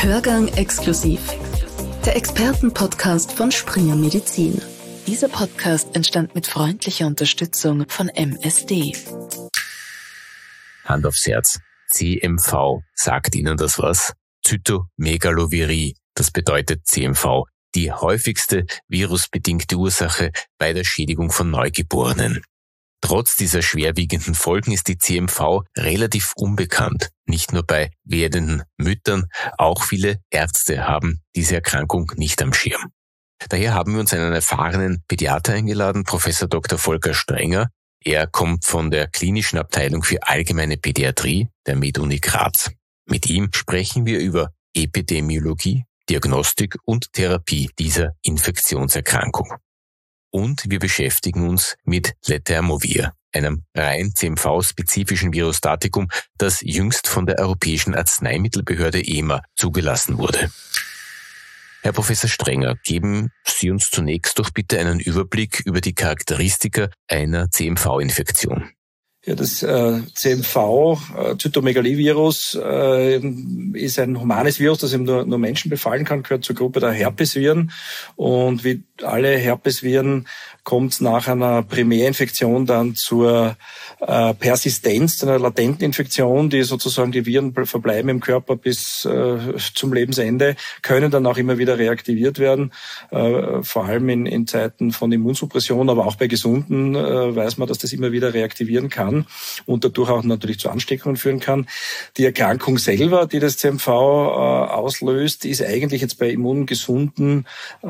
Hörgang exklusiv. Der Expertenpodcast von Springer Medizin. Dieser Podcast entstand mit freundlicher Unterstützung von MSD. Hand aufs Herz. CMV, sagt Ihnen das was? Zytomegalovirie, das bedeutet CMV, die häufigste virusbedingte Ursache bei der Schädigung von Neugeborenen. Trotz dieser schwerwiegenden Folgen ist die CMV relativ unbekannt. Nicht nur bei werdenden Müttern, auch viele Ärzte haben diese Erkrankung nicht am Schirm. Daher haben wir uns einen erfahrenen Pädiater eingeladen, Professor Dr. Volker Strenger. Er kommt von der klinischen Abteilung für allgemeine Pädiatrie der MedUni Graz. Mit ihm sprechen wir über Epidemiologie, Diagnostik und Therapie dieser Infektionserkrankung. Und wir beschäftigen uns mit Letermovir, einem rein CMV-spezifischen Virostatikum, das jüngst von der Europäischen Arzneimittelbehörde EMA zugelassen wurde. Herr Professor Strenger, geben Sie uns zunächst doch bitte einen Überblick über die Charakteristika einer CMV-Infektion. Ja, das CMV, Zytomegalovirus, ist ein humanes Virus, das eben nur Menschen befallen kann, gehört zur Gruppe der Herpesviren. Und wie alle Herpesviren kommt es nach einer Primärinfektion dann zur Persistenz, zu einer latenten Infektion, die sozusagen die Viren verbleiben im Körper bis zum Lebensende, können dann auch immer wieder reaktiviert werden, vor allem in Zeiten von Immunsuppression, aber auch bei Gesunden weiß man, dass das immer wieder reaktivieren kann und dadurch auch natürlich zu Ansteckungen führen kann. Die Erkrankung selber, die das CMV auslöst, ist eigentlich jetzt bei immungesunden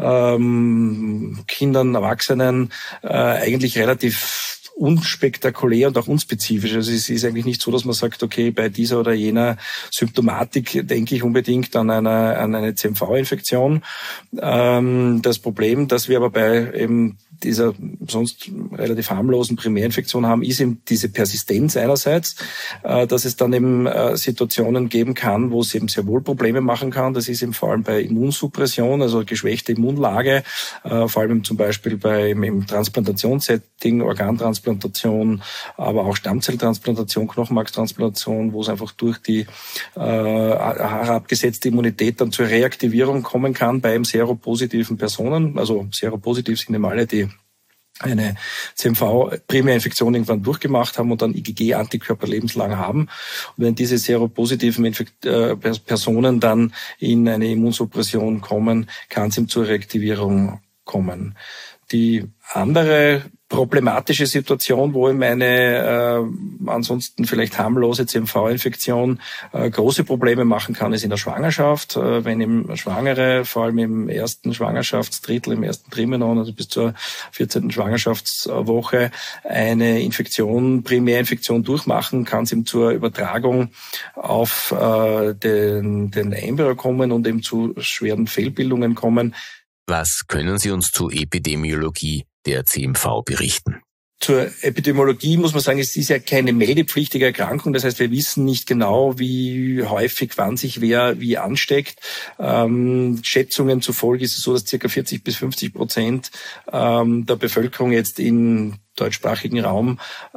Kindern, Erwachsenen eigentlich relativ unspektakulär und auch unspezifisch. Also es ist eigentlich nicht so, dass man sagt, okay, bei dieser oder jener Symptomatik denke ich unbedingt an eine CMV-Infektion. Das Problem, das wir aber bei eben dieser sonst relativ harmlosen Primärinfektion haben, ist eben diese Persistenz einerseits, dass es dann eben Situationen geben kann, wo es eben sehr wohl Probleme machen kann. Das ist eben vor allem bei Immunsuppression, also geschwächte Immunlage, vor allem zum Beispiel im Transplantationssetting, Organtransplantation, aber auch Stammzelltransplantation, Knochenmarkstransplantation, wo es einfach durch die herabgesetzte Immunität dann zur Reaktivierung kommen kann bei eben seropositiven Personen. Also seropositiv sind eben alle, die eine CMV-Primärinfektion irgendwann durchgemacht haben und dann IgG-Antikörper lebenslang haben. Und wenn diese seropositiven Personen dann in eine Immunsuppression kommen, kann es eben zur Reaktivierung kommen. Die andere problematische Situation, wo eben eine ansonsten vielleicht harmlose CMV-Infektion große Probleme machen kann, ist in der Schwangerschaft. Wenn eben Schwangere, vor allem im ersten Schwangerschaftsdrittel, im ersten Trimenon, also bis zur 14. Schwangerschaftswoche, eine Primärinfektion durchmachen, kann es eben zur Übertragung auf den Embryo kommen und eben zu schweren Fehlbildungen kommen. Was können Sie uns zur Epidemiologie der CMV berichten? Zur Epidemiologie muss man sagen, es ist ja keine meldepflichtige Erkrankung. Das heißt, wir wissen nicht genau, wie häufig, wann sich wer wie ansteckt. Schätzungen zufolge ist es so, dass ca. 40-50% der Bevölkerung jetzt im deutschsprachigen Raum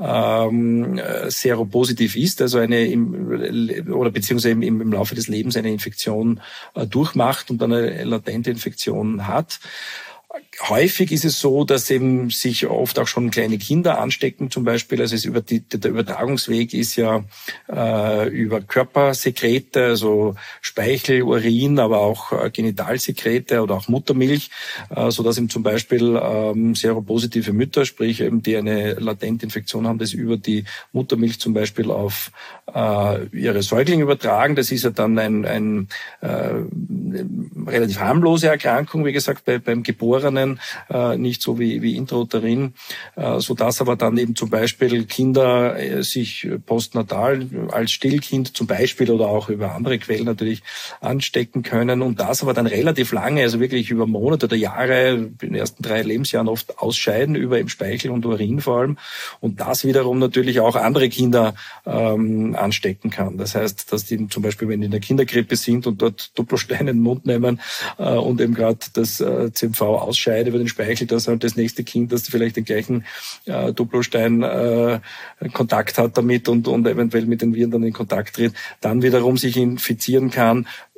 seropositiv ist, also beziehungsweise im Laufe des Lebens eine Infektion durchmacht und eine latente Infektion hat. Häufig ist es so, dass eben sich oft auch schon kleine Kinder anstecken, zum Beispiel. Also der Übertragungsweg ist ja über Körpersekrete, also Speichel, Urin, aber auch Genitalsekrete oder auch Muttermilch, so dass eben zum Beispiel seropositive Mütter, sprich eben die eine latente Infektion haben, das über die Muttermilch zum Beispiel auf ihre Säuglinge übertragen. Das ist ja dann eine relativ harmlose Erkrankung, wie gesagt, beim Geborenen, nicht so wie intrauterin, so dass aber dann eben zum Beispiel Kinder sich postnatal als Stillkind zum Beispiel oder auch über andere Quellen natürlich anstecken können und das aber dann relativ lange, also wirklich über Monate oder Jahre, in den ersten 3 Lebensjahren oft ausscheiden, über im Speichel und Urin vor allem und das wiederum natürlich auch andere Kinder anstecken kann. Das heißt, dass die zum Beispiel, wenn die in der Kinderkrippe sind und dort Doppelsteine in den Mund nehmen und eben gerade das CMV ausscheidet über den Speichel, dass halt das nächste Kind, das vielleicht den gleichen Duplostein Kontakt hat damit und eventuell mit den Viren dann in Kontakt tritt, dann wiederum sich infizieren kann.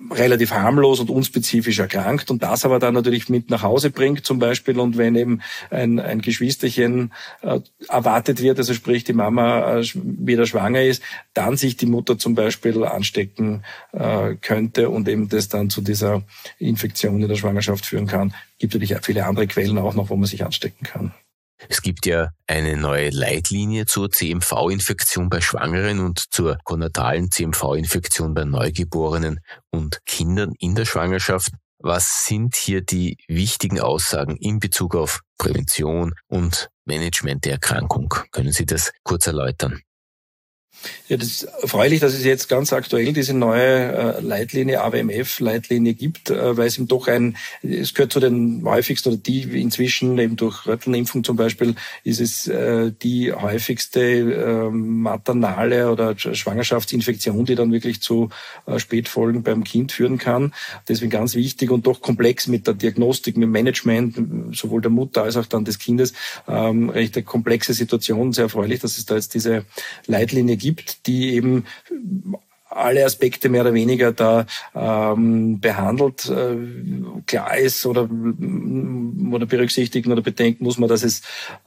relativ harmlos und unspezifisch erkrankt und das aber dann natürlich mit nach Hause bringt zum Beispiel. Und wenn eben ein Geschwisterchen erwartet wird, also sprich die Mama wieder schwanger ist, dann sich die Mutter zum Beispiel anstecken könnte und eben das dann zu dieser Infektion in der Schwangerschaft führen kann. Gibt natürlich viele andere Quellen auch noch, wo man sich anstecken kann. Es gibt ja eine neue Leitlinie zur CMV-Infektion bei Schwangeren und zur konatalen CMV-Infektion bei Neugeborenen und Kindern in der Schwangerschaft. Was sind hier die wichtigen Aussagen in Bezug auf Prävention und Management der Erkrankung? Können Sie das kurz erläutern? Ja, das ist erfreulich, dass es jetzt ganz aktuell diese neue Leitlinie, AWMF-Leitlinie gibt, weil es eben doch es gehört zu den häufigsten, oder die inzwischen eben durch Rötelnimpfung zum Beispiel, ist es die häufigste maternale oder Schwangerschaftsinfektion, die dann wirklich zu Spätfolgen beim Kind führen kann. Deswegen ganz wichtig und doch komplex mit der Diagnostik, mit dem Management, sowohl der Mutter als auch dann des Kindes. Recht eine komplexe Situation, sehr erfreulich, dass es da jetzt diese Leitlinie gibt, die eben alle Aspekte mehr oder weniger da behandelt. Klar ist oder berücksichtigen oder bedenken muss man, dass es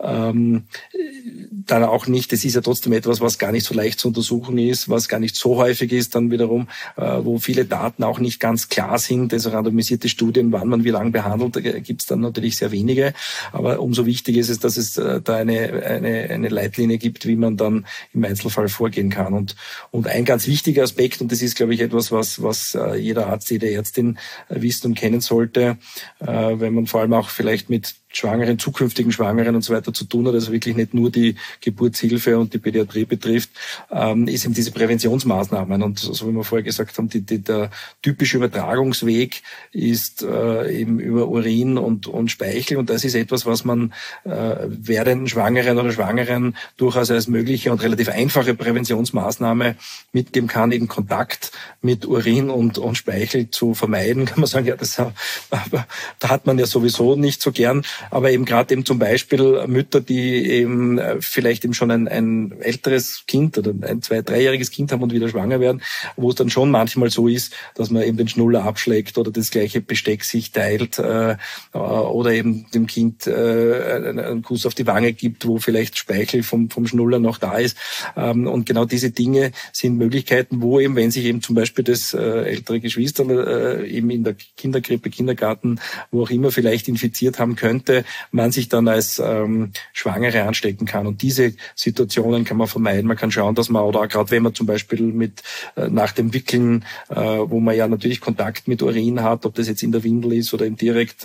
dann auch nicht, es ist ja trotzdem etwas, was gar nicht so leicht zu untersuchen ist, was gar nicht so häufig ist, dann wiederum, wo viele Daten auch nicht ganz klar sind. Also randomisierte Studien, wann man wie lange behandelt, gibt es dann natürlich sehr wenige. Aber umso wichtiger ist es, dass es da eine Leitlinie gibt, wie man dann im Einzelfall vorgehen kann. Und ein ganz wichtiger Aspekt, und das ist, glaube ich, etwas, was jeder Arzt, jede Ärztin wissen und kennen sollte, wenn man vor allem auch vielleicht mit Schwangeren, zukünftigen Schwangeren und so weiter zu tun hat, also wirklich nicht nur die Geburtshilfe und die Pädiatrie betrifft, ist eben diese Präventionsmaßnahmen. Und so wie wir vorher gesagt haben, der typische Übertragungsweg ist eben über Urin und Speichel. Und das ist etwas, was man während Schwangeren oder Schwangeren durchaus als mögliche und relativ einfache Präventionsmaßnahme mitgeben kann, eben Kontakt mit Urin und Speichel zu vermeiden. Kann man sagen, ja, da hat man ja sowieso nicht so gern. Aber eben gerade eben zum Beispiel Mütter, die eben vielleicht eben schon ein älteres Kind oder ein 2-, 3-jähriges Kind haben und wieder schwanger werden, wo es dann schon manchmal so ist, dass man eben den Schnuller abschlägt oder das gleiche Besteck sich teilt oder eben dem Kind einen Kuss auf die Wange gibt, wo vielleicht Speichel vom Schnuller noch da ist. Und genau diese Dinge sind Möglichkeiten, wo eben, wenn sich eben zum Beispiel das ältere Geschwister eben in der Kinderkrippe, Kindergarten, wo auch immer vielleicht infiziert haben könnte, man sich dann als Schwangere anstecken kann. Und diese Situationen kann man vermeiden. Man kann schauen, dass man, oder gerade wenn man zum Beispiel nach dem Wickeln, wo man ja natürlich Kontakt mit Urin hat, ob das jetzt in der Windel ist oder eben direkt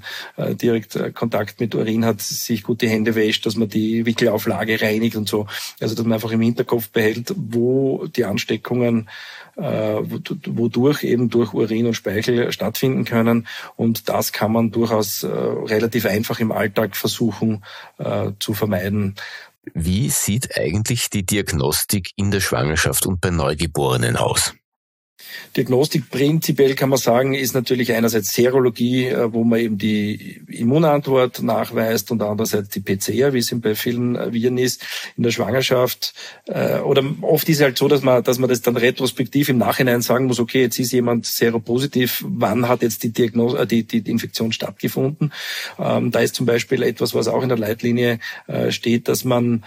Kontakt mit Urin hat, sich gut die Hände wäscht, dass man die Wickelauflage reinigt und so. Also dass man einfach im Hinterkopf behält, wo die Ansteckungen wodurch eben durch Urin und Speichel stattfinden können. Und das kann man durchaus relativ einfach im Alltag versuchen zu vermeiden. Wie sieht eigentlich die Diagnostik in der Schwangerschaft und bei Neugeborenen aus? Diagnostik prinzipiell kann man sagen, ist natürlich einerseits Serologie, wo man eben die Immunantwort nachweist und andererseits die PCR, wie es bei vielen Viren ist, in der Schwangerschaft. Oder oft ist es halt so, dass man das dann retrospektiv im Nachhinein sagen muss, okay, jetzt ist jemand seropositiv, wann hat jetzt die Infektion stattgefunden? Da ist zum Beispiel etwas, was auch in der Leitlinie steht, dass man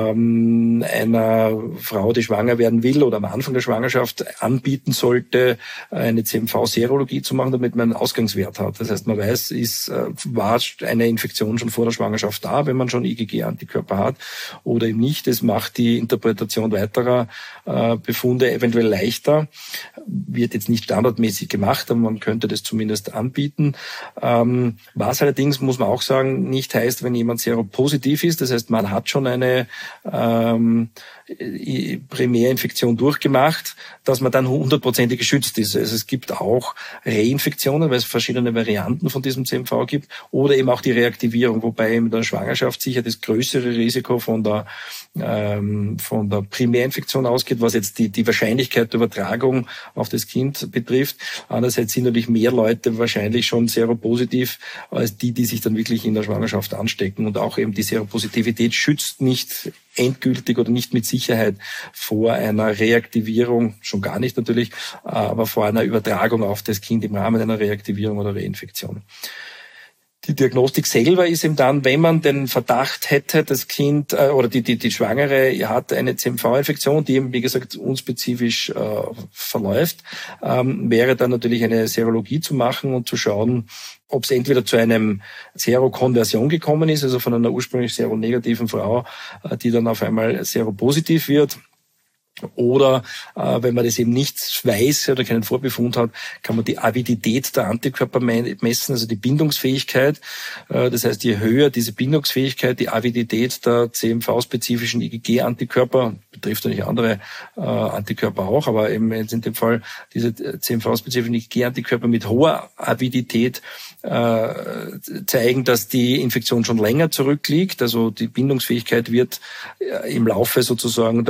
einer Frau, die schwanger werden will oder am Anfang der Schwangerschaft anbieten sollte, eine CMV-Serologie zu machen, damit man einen Ausgangswert hat. Das heißt, man weiß, war eine Infektion schon vor der Schwangerschaft da, wenn man schon IgG-Antikörper hat oder eben nicht. Das macht die Interpretation weiterer Befunde eventuell leichter. Wird jetzt nicht standardmäßig gemacht, aber man könnte das zumindest anbieten. Was allerdings, muss man auch sagen, nicht heißt, wenn jemand seropositiv ist, das heißt, man hat schon eine Primärinfektion durchgemacht, dass man dann 100% geschützt ist. Also es gibt auch Reinfektionen, weil es verschiedene Varianten von diesem CMV gibt, oder eben auch die Reaktivierung, wobei in der Schwangerschaft sicher das größere Risiko von der Primärinfektion ausgeht, was jetzt die Wahrscheinlichkeit der Übertragung auf das Kind betrifft. Andererseits sind natürlich mehr Leute wahrscheinlich schon seropositiv als die sich dann wirklich in der Schwangerschaft anstecken. Und auch eben die Seropositivität schützt nicht endgültig oder nicht mit Sicherheit vor einer Reaktivierung, schon gar nicht natürlich, aber vor einer Übertragung auf das Kind im Rahmen einer Reaktivierung oder Reinfektion. Die Diagnostik selber ist eben dann, wenn man den Verdacht hätte, das Kind oder die Schwangere hat eine CMV-Infektion, die eben, wie gesagt, unspezifisch verläuft, wäre dann natürlich eine Serologie zu machen und zu schauen, ob es entweder zu einem Serokonversion gekommen ist, also von einer ursprünglich seronegativen Frau, die dann auf einmal seropositiv wird. Oder wenn man das eben nicht weiß oder keinen Vorbefund hat, kann man die Avidität der Antikörper messen, also die Bindungsfähigkeit. Das heißt, je höher diese Bindungsfähigkeit, die Avidität der CMV-spezifischen IgG-Antikörper, betrifft natürlich andere Antikörper auch, aber eben jetzt in dem Fall diese CMV-spezifischen IgG-Antikörper mit hoher Avidität zeigen, dass die Infektion schon länger zurückliegt. Also die Bindungsfähigkeit wird im Laufe sozusagen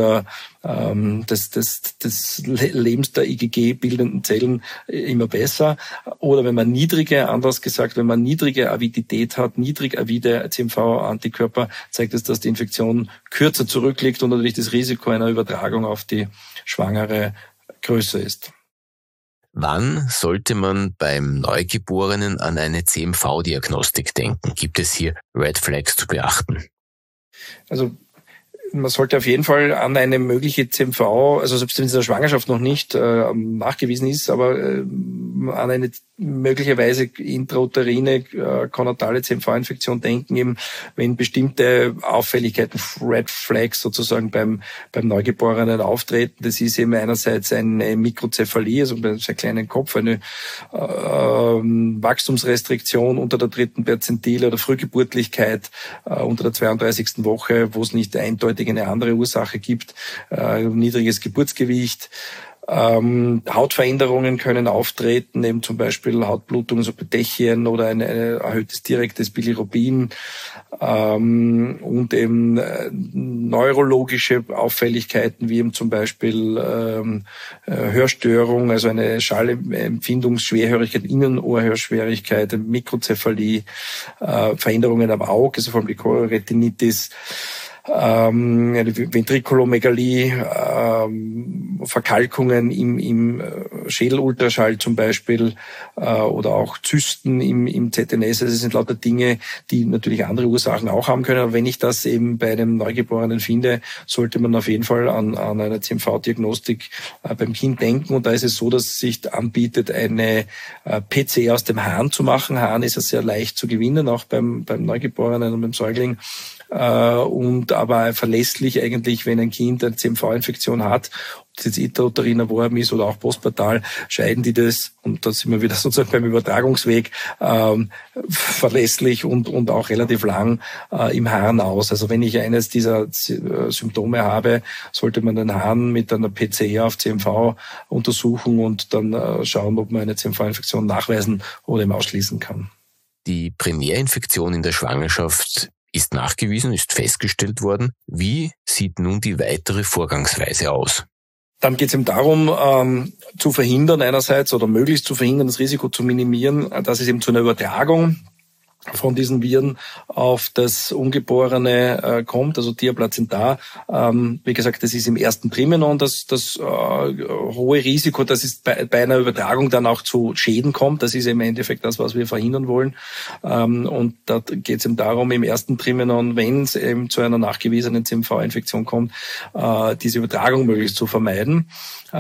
des Lebens der IgG-bildenden Zellen immer besser. Oder wenn man wenn man niedrige Avidität hat, niedrig avide CMV-Antikörper, zeigt es, dass die Infektion kürzer zurückliegt und natürlich das Risiko einer Übertragung auf die Schwangere größer ist. Wann sollte man beim Neugeborenen an eine CMV-Diagnostik denken? Gibt es hier Red Flags zu beachten? Also man sollte auf jeden Fall an eine mögliche CMV, also selbst wenn es in der Schwangerschaft noch nicht nachgewiesen ist, aber an eine möglicherweise intrauterine konatale CMV-Infektion denken, eben wenn bestimmte Auffälligkeiten, Red Flags sozusagen beim Neugeborenen auftreten. Das ist eben einerseits eine Mikrozephalie, also bei einem sehr kleinen Kopf, eine Wachstumsrestriktion unter der 3. Perzentile oder Frühgeburtlichkeit unter der 32. Woche, wo es nicht eindeutig eine andere Ursache gibt, niedriges Geburtsgewicht. Hautveränderungen können auftreten, eben zum Beispiel Hautblutungen, so Petechien oder ein erhöhtes direktes Bilirubin und eben neurologische Auffälligkeiten wie eben zum Beispiel Hörstörung, also eine Schallempfindungsschwerhörigkeit, Innenohrhörschwierigkeit, Mikrozephalie, Veränderungen am Auge, also vor allem die Chororetinitis, eine Ventrikulomegalie, Verkalkungen im Schädelultraschall zum Beispiel oder auch Zysten im ZNS. Also das sind lauter Dinge, die natürlich andere Ursachen auch haben können. Aber wenn ich das eben bei einem Neugeborenen finde, sollte man auf jeden Fall an eine CMV-Diagnostik beim Kind denken. Und da ist es so, dass es sich anbietet, eine PCR aus dem Harn zu machen. Harn ist ja sehr leicht zu gewinnen, auch beim Neugeborenen und beim Säugling. Und aber verlässlich eigentlich, wenn ein Kind eine CMV-Infektion hat, ob das jetzt intrauterin erworben ist oder auch postpartal, scheiden die das, und da sind wir wieder sozusagen beim Übertragungsweg, verlässlich und auch relativ lang im Harn aus. Also wenn ich eines dieser Symptome habe, sollte man den Harn mit einer PCR auf CMV untersuchen und dann schauen, ob man eine CMV-Infektion nachweisen oder eben ausschließen kann. Die Primärinfektion in der Schwangerschaft ist nachgewiesen, ist festgestellt worden. Wie sieht nun die weitere Vorgangsweise aus? Dann geht es eben darum, zu verhindern einerseits oder möglichst zu verhindern, das Risiko zu minimieren, dass es eben zu einer Übertragung von diesen Viren auf das Ungeborene kommt, also Diaplazenta. Wie gesagt, das ist im ersten Trimenon das hohe Risiko, dass es bei einer Übertragung dann auch zu Schäden kommt. Das ist im Endeffekt das, was wir verhindern wollen. Und da geht es eben darum, im ersten Trimenon, wenn es eben zu einer nachgewiesenen CMV-Infektion kommt, diese Übertragung möglichst zu vermeiden.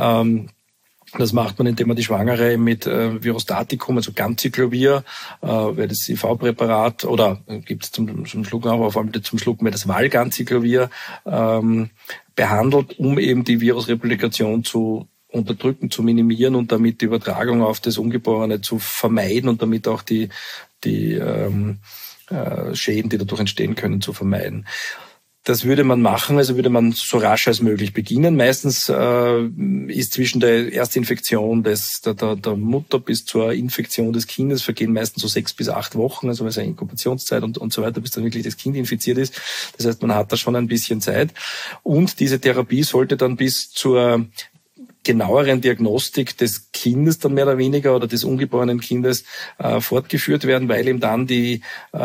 Das macht man, indem man die Schwangere mit Virostatikum, also Ganciclovir, wäre das IV-Präparat, oder gibt es zum Schlucken auch, aber vor allem zum Schlucken wäre das Valganciclovir, behandelt, um eben die Virusreplikation zu unterdrücken, zu minimieren und damit die Übertragung auf das Ungeborene zu vermeiden und damit auch die Schäden, die dadurch entstehen können, zu vermeiden. Das würde man machen, also würde man so rasch als möglich beginnen. Meistens ist zwischen der Erstinfektion der Mutter bis zur Infektion des Kindes vergehen meistens so 6 bis 8 Wochen, also eine Inkubationszeit und so weiter, bis dann wirklich das Kind infiziert ist. Das heißt, man hat da schon ein bisschen Zeit. Und diese Therapie sollte dann bis zur genaueren Diagnostik des Kindes dann mehr oder weniger oder des ungeborenen Kindes fortgeführt werden, weil eben dann die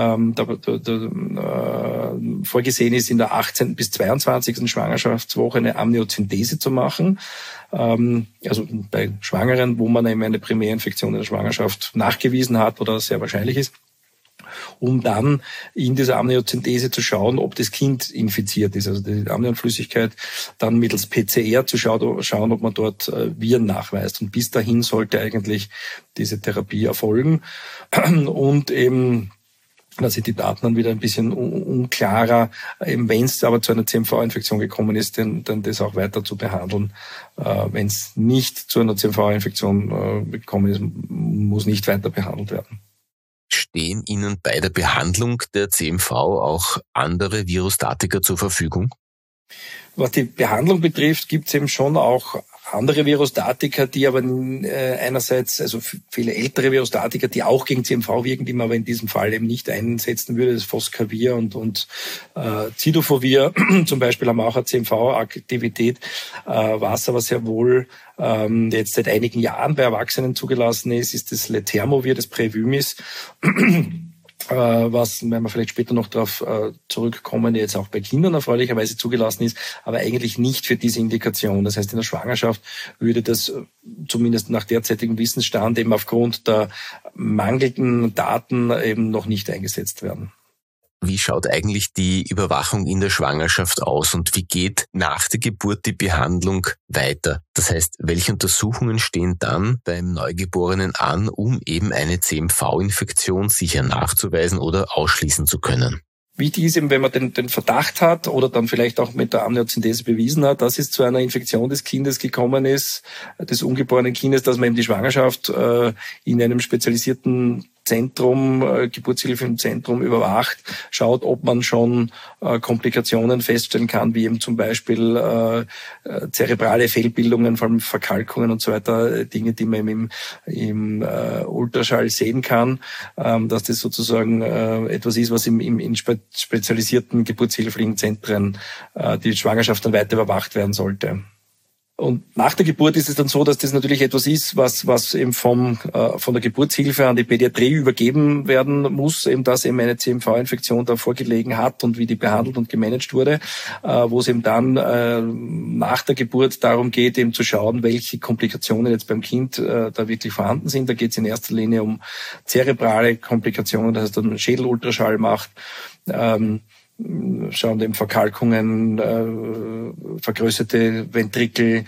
vorgesehen ist, in der 18. bis 22. Schwangerschaftswoche eine Amniozentese zu machen. Also bei Schwangeren, wo man eben eine Primärinfektion in der Schwangerschaft nachgewiesen hat oder sehr wahrscheinlich ist, um dann in dieser Amniozentese zu schauen, ob das Kind infiziert ist. Also die Amnionflüssigkeit dann mittels PCR zu schauen, ob man dort Viren nachweist. Und bis dahin sollte eigentlich diese Therapie erfolgen. Und eben, da sind die Daten dann wieder ein bisschen unklarer, eben wenn es aber zu einer CMV-Infektion gekommen ist, dann das auch weiter zu behandeln. Wenn es nicht zu einer CMV-Infektion gekommen ist, muss nicht weiter behandelt werden. Stehen Ihnen bei der Behandlung der CMV auch andere Virustatika zur Verfügung? Was die Behandlung betrifft, gibt es eben schon auch andere Virustatika, die aber einerseits, also viele ältere Virustatika, die auch gegen CMV wirken, die man aber in diesem Fall eben nicht einsetzen würde. Das Foscavir und Cidofovir zum Beispiel haben auch eine CMV-Aktivität, was aber sehr wohl jetzt seit einigen Jahren bei Erwachsenen zugelassen ist das Letermovir, das Prevymis, was, wenn wir vielleicht später noch darauf zurückkommen, jetzt auch bei Kindern erfreulicherweise zugelassen ist, aber eigentlich nicht für diese Indikation. Das heißt, in der Schwangerschaft würde das zumindest nach derzeitigem Wissensstand eben aufgrund der mangelnden Daten eben noch nicht eingesetzt werden. Wie schaut eigentlich die Überwachung in der Schwangerschaft aus und wie geht nach der Geburt die Behandlung weiter? Das heißt, welche Untersuchungen stehen dann beim Neugeborenen an, um eben eine CMV-Infektion sicher nachzuweisen oder ausschließen zu können? Wichtig ist eben, wenn man den Verdacht hat oder dann vielleicht auch mit der Amniozentese bewiesen hat, dass es zu einer Infektion des Kindes gekommen ist, des ungeborenen Kindes, dass man eben die Schwangerschaft in einem spezialisierten Zentrum, Geburtshilfe im Zentrum überwacht, schaut, ob man schon Komplikationen feststellen kann, wie eben zum Beispiel zerebrale Fehlbildungen, vor allem Verkalkungen und so weiter, Dinge, die man im Ultraschall sehen kann, dass das sozusagen etwas ist, was in spezialisierten geburtshilflichen Zentren die Schwangerschaft dann weiter überwacht werden sollte. Und nach der Geburt ist es dann so, dass das natürlich etwas ist, was eben von der Geburtshilfe an die Pädiatrie übergeben werden muss, eben dass eben eine CMV-Infektion da vorgelegen hat und wie die behandelt und gemanagt wurde, wo es eben dann nach der Geburt darum geht, eben zu schauen, welche Komplikationen jetzt beim Kind da wirklich vorhanden sind. Da geht es in erster Linie um zerebrale Komplikationen, das heißt, dass man Schädelultraschall macht, schauen eben Verkalkungen, vergrößerte Ventrikel,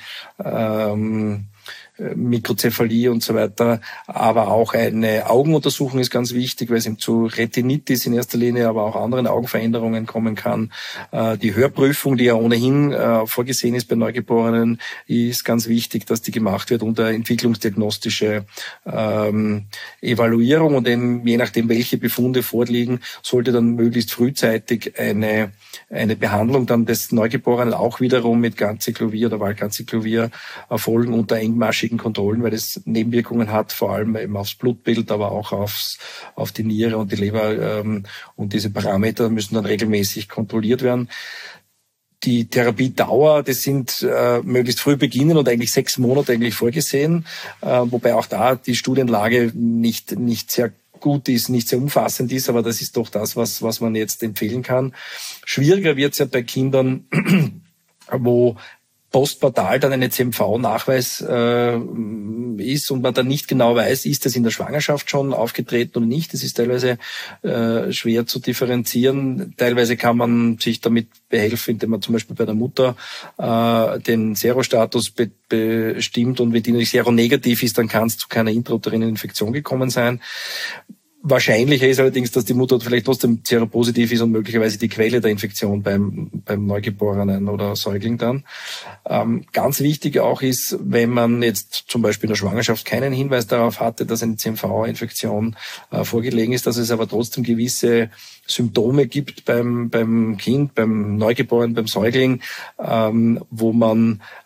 Mikrozephalie und so weiter. Aber auch eine Augenuntersuchung ist ganz wichtig, weil es eben zu Retinitis in erster Linie, aber auch anderen Augenveränderungen kommen kann. Die Hörprüfung, die ja ohnehin vorgesehen ist bei Neugeborenen, ist ganz wichtig, dass die gemacht wird unter entwicklungsdiagnostische Evaluierung. Und eben, je nachdem, welche Befunde vorliegen, sollte dann möglichst frühzeitig eine Behandlung dann des Neugeborenen auch wiederum mit Ganciclovir oder Valganciclovir erfolgen unter engmaschigen Kontrollen, weil es Nebenwirkungen hat, vor allem eben aufs Blutbild, aber auch auf die Niere und die Leber. Und diese Parameter müssen dann regelmäßig kontrolliert werden. Die Therapiedauer, das sind möglichst früh beginnen und eigentlich 6 Monate eigentlich vorgesehen, wobei auch da die Studienlage nicht sehr gut ist, nicht sehr umfassend ist, aber das ist doch das, was man jetzt empfehlen kann. Schwieriger wird es ja bei Kindern, wo postpartal dann eine CMV-Nachweis ist und man dann nicht genau weiß, ist das in der Schwangerschaft schon aufgetreten oder nicht. Das ist teilweise schwer zu differenzieren. Teilweise kann man sich damit behelfen, indem man zum Beispiel bei der Mutter den Serostatus bestimmt und wenn die natürlich seronegativ ist, dann kann es zu keiner intrauterinen Infektion gekommen sein. Wahrscheinlicher ist allerdings, dass die Mutter vielleicht trotzdem seropositiv ist und möglicherweise die Quelle der Infektion beim Neugeborenen oder Säugling dann. Ganz wichtig auch ist, wenn man jetzt zum Beispiel in der Schwangerschaft keinen Hinweis darauf hatte, dass eine CMV-Infektion vorgelegen ist, dass es aber trotzdem gewisse Symptome gibt beim Kind, beim Neugeborenen, beim Säugling, wo man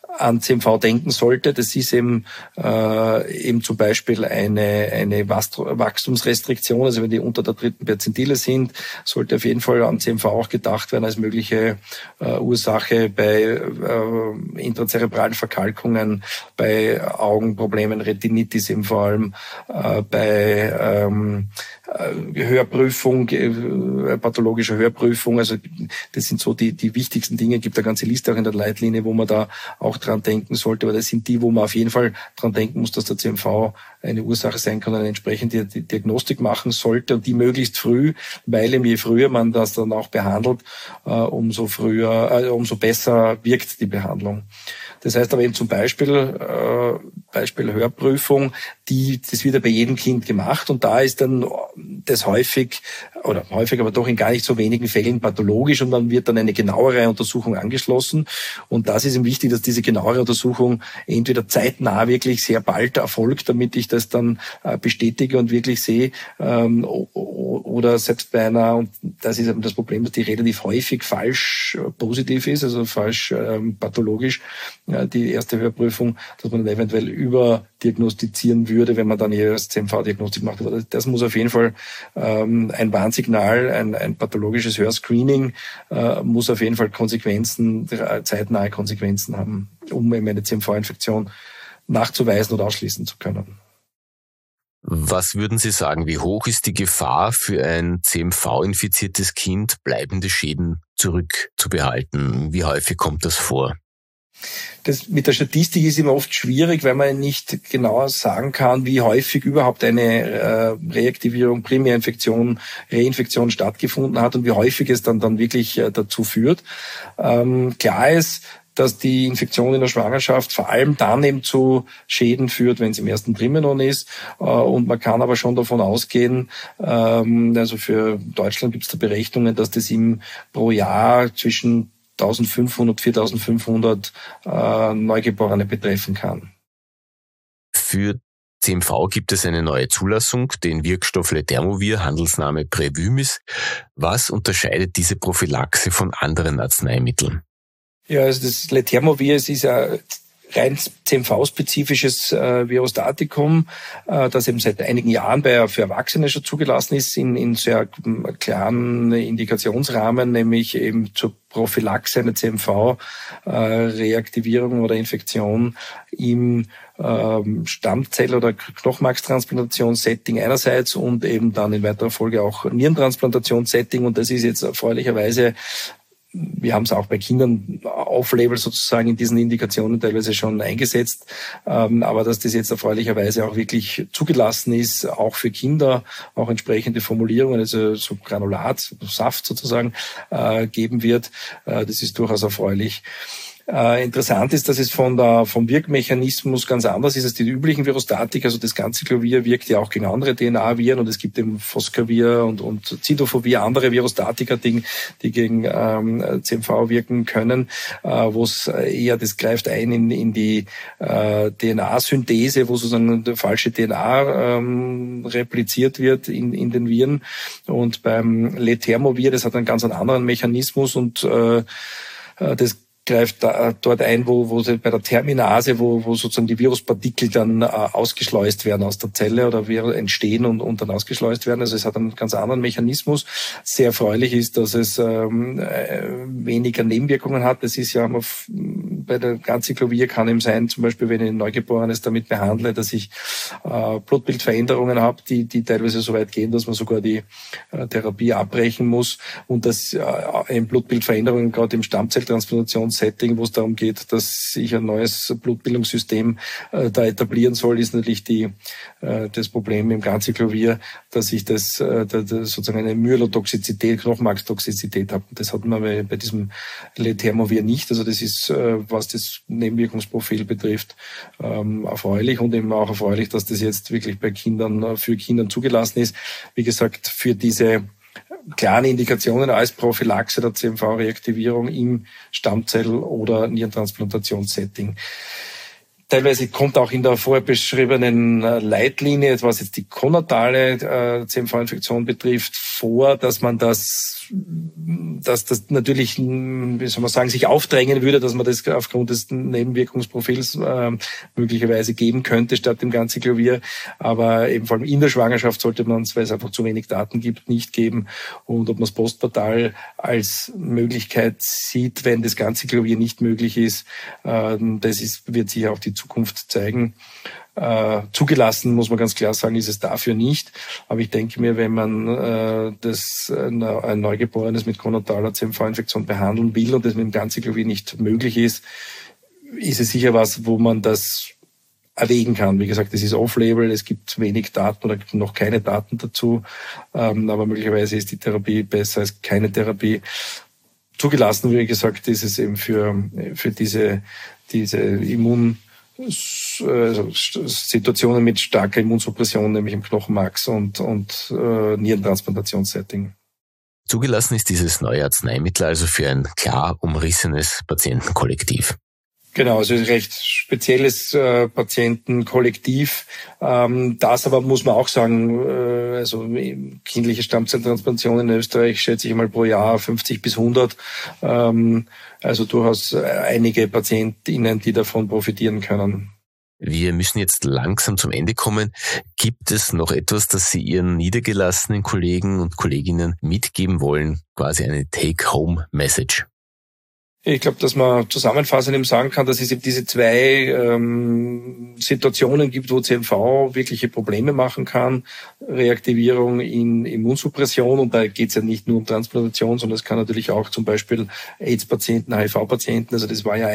an CMV denken sollte. Das ist eben zum Beispiel eine Wachstumsrestriktion. Also wenn die unter der 3. Perzentile sind, sollte auf jeden Fall an CMV auch gedacht werden als mögliche Ursache bei intrazerebralen Verkalkungen, bei Augenproblemen, Retinitis eben vor allem, bei Hörprüfung, pathologische Hörprüfung. Also das sind so die wichtigsten Dinge. Es gibt eine ganze Liste auch in der Leitlinie, wo man da auch dran denken sollte. Aber das sind die, wo man auf jeden Fall dran denken muss, dass der CMV eine Ursache sein kann und eine entsprechende Diagnostik machen sollte und die möglichst früh, weil je früher man das dann auch behandelt, umso besser wirkt die Behandlung. Das heißt aber eben zum Beispiel Hörprüfung, das wird ja bei jedem Kind gemacht und da ist dann das häufig, aber doch in gar nicht so wenigen Fällen pathologisch und dann wird dann eine genauere Untersuchung angeschlossen und das ist eben wichtig, dass diese genauere Untersuchung entweder zeitnah wirklich sehr bald erfolgt, damit ich das dann bestätige und wirklich sehe, oder selbst bei einer, und das ist eben das Problem, dass die relativ häufig falsch positiv ist, also falsch pathologisch, die erste Hörprüfung, dass man eventuell überdiagnostizieren würde, wenn man dann ihre CMV-Diagnostik macht. Aber das muss auf jeden Fall ein Warnsignal, ein pathologisches Hörscreening muss auf jeden Fall zeitnahe Konsequenzen haben, um eben eine CMV-Infektion nachzuweisen oder ausschließen zu können. Was würden Sie sagen, wie hoch ist die Gefahr für ein CMV-infiziertes Kind, bleibende Schäden zurückzubehalten? Wie häufig kommt das vor? Das mit der Statistik ist immer oft schwierig, weil man nicht genau sagen kann, wie häufig überhaupt eine Reaktivierung, Primärinfektion, Reinfektion stattgefunden hat und wie häufig es dann wirklich dazu führt. Klar ist, dass die Infektion in der Schwangerschaft vor allem dann eben zu Schäden führt, wenn es im ersten Trimenon ist. Und man kann aber schon davon ausgehen, also für Deutschland gibt es da Berechnungen, dass das pro Jahr zwischen 1.500 und 4.500 Neugeborene betreffen kann. Für CMV gibt es eine neue Zulassung, den Wirkstoff Letermovir, Handelsname Prevymis. Was unterscheidet diese Prophylaxe von anderen Arzneimitteln? Ja, also das Letermovir, es ist ja rein CMV-spezifisches Virostatikum, das eben seit einigen Jahren für Erwachsene schon zugelassen ist, in sehr klaren Indikationsrahmen, nämlich eben zur Prophylaxe einer CMV-Reaktivierung oder Infektion im Stammzell- oder Knochenmarkstransplantationssetting einerseits und eben dann in weiterer Folge auch Nierentransplantationssetting. Und das ist jetzt erfreulicherweise, wir haben es auch bei Kindern off-label sozusagen in diesen Indikationen teilweise schon eingesetzt, aber dass das jetzt erfreulicherweise auch wirklich zugelassen ist, auch für Kinder, auch entsprechende Formulierungen, also so Granulat, Saft sozusagen, geben wird, das ist durchaus erfreulich. Interessant ist, dass es vom Wirkmechanismus ganz anders ist als die üblichen Virostatika. Also das Ganciclovir wirkt ja auch gegen andere DNA-Viren und es gibt eben Foscavir und Cidofovir, andere Virostatika, die gegen CMV wirken können, wo es eher, das greift ein in die DNA-Synthese, wo sozusagen eine falsche DNA repliziert wird in den Viren. Und beim Letermovir, das hat einen ganz anderen Mechanismus und das greift dort ein, wo bei der Terminase, wo sozusagen die Viruspartikel dann ausgeschleust werden aus der Zelle oder entstehen und dann ausgeschleust werden. Also es hat einen ganz anderen Mechanismus. Sehr erfreulich ist, dass es weniger Nebenwirkungen hat. Das ist ja bei der Ganciclovir kann eben sein, zum Beispiel wenn ich ein Neugeborenes damit behandle, dass ich Blutbildveränderungen habe, die teilweise so weit gehen, dass man sogar die Therapie abbrechen muss und dass Blutbildveränderungen gerade im Stammzelltransplantations Setting, wo es darum geht, dass ich ein neues Blutbildungssystem da etablieren soll, ist natürlich das Problem im Ganciclovir, dass ich sozusagen eine Myelotoxizität, Knochenmarkstoxizität habe. Das hat man bei diesem Letermovir nicht. Also das ist, was das Nebenwirkungsprofil betrifft, erfreulich und eben auch erfreulich, dass das jetzt wirklich für Kindern zugelassen ist. Wie gesagt, für diese klare Indikationen als Prophylaxe der CMV-Reaktivierung im Stammzell- oder Nierentransplantationssetting. Teilweise kommt auch in der vorher beschriebenen Leitlinie, was jetzt die konatale CMV-Infektion betrifft, vor, dass das natürlich, wie soll man sagen, sich aufdrängen würde, dass man das aufgrund des Nebenwirkungsprofils möglicherweise geben könnte statt dem Ganciclovir. Aber eben vor allem in der Schwangerschaft sollte man es, weil es einfach zu wenig Daten gibt, nicht geben. Und ob man es postpartal als Möglichkeit sieht, wenn das Ganciclovir nicht möglich ist, wird sich auch die Zukunft zeigen. Zugelassen, muss man ganz klar sagen, ist es dafür nicht. Aber ich denke mir, wenn man ein Neugeborenes mit konataler CMV-Infektion behandeln will und das mit dem Ganciclovir nicht möglich ist, ist es sicher was, wo man das erwägen kann. Wie gesagt, es ist off-label, es gibt wenig Daten oder noch keine Daten dazu. Aber möglicherweise ist die Therapie besser als keine Therapie. Zugelassen, wie gesagt, ist es eben für diese Situationen mit starker Immunsuppression, nämlich im Knochenmarks und Nierentransplantationssetting. Zugelassen ist dieses neue Arzneimittel also für ein klar umrissenes Patientenkollektiv. Genau, also ein recht spezielles Patientenkollektiv. Das aber muss man auch sagen, also kindliche Stammzelltransplantationen in Österreich schätze ich mal pro Jahr 50 bis 100. Also durchaus einige PatientInnen, die davon profitieren können. Wir müssen jetzt langsam zum Ende kommen. Gibt es noch etwas, das Sie Ihren niedergelassenen Kollegen und Kolleginnen mitgeben wollen? Quasi eine Take-Home-Message. Ich glaube, dass man zusammenfassend eben sagen kann, dass es eben diese zwei Situationen gibt, wo CMV wirkliche Probleme machen kann. Reaktivierung in Immunsuppression, und da geht es ja nicht nur um Transplantation, sondern es kann natürlich auch zum Beispiel AIDS-Patienten, HIV-Patienten, also das war ja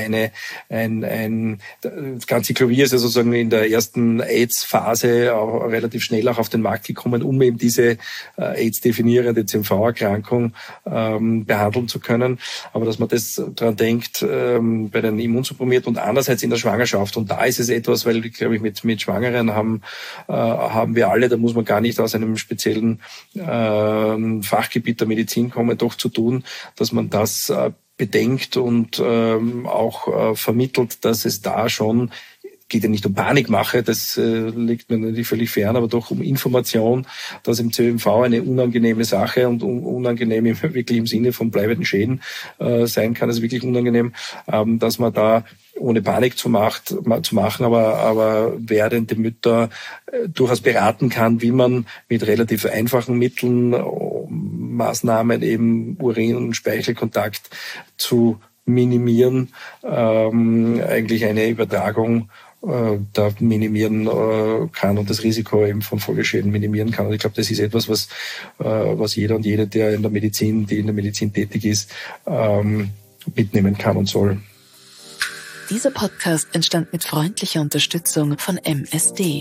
das Ganciclovir ist ja sozusagen in der ersten AIDS-Phase auch relativ schnell auch auf den Markt gekommen, um eben diese AIDS-definierende CMV-Erkrankung behandeln zu können. Aber dass man das dran denkt bei den Immunsupprimierten und andererseits in der Schwangerschaft. Und da ist es etwas, weil, glaube ich, mit Schwangeren haben wir alle, da muss man gar nicht aus einem speziellen Fachgebiet der Medizin kommen, doch zu tun, dass man das bedenkt und auch vermittelt, dass es da schon, geht ja nicht um Panikmache, das liegt mir natürlich völlig fern, aber doch um Information, dass im CMV eine unangenehme Sache und unangenehm wirklich im Sinne von bleibenden Schäden sein kann, also wirklich unangenehm, dass man da ohne Panik zu machen, aber werdende Mütter durchaus beraten kann, wie man mit relativ einfachen Mitteln, Maßnahmen eben Urin- und Speichelkontakt zu minimieren, eigentlich eine Übertragung da minimieren kann und das Risiko eben von Folgeschäden minimieren kann. Und ich glaube, das ist etwas, was jeder und jede, die in der Medizin tätig ist, mitnehmen kann und soll. Dieser Podcast entstand mit freundlicher Unterstützung von MSD.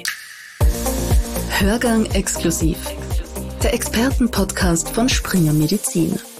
Hörgang exklusiv. Der Expertenpodcast von Springer Medizin.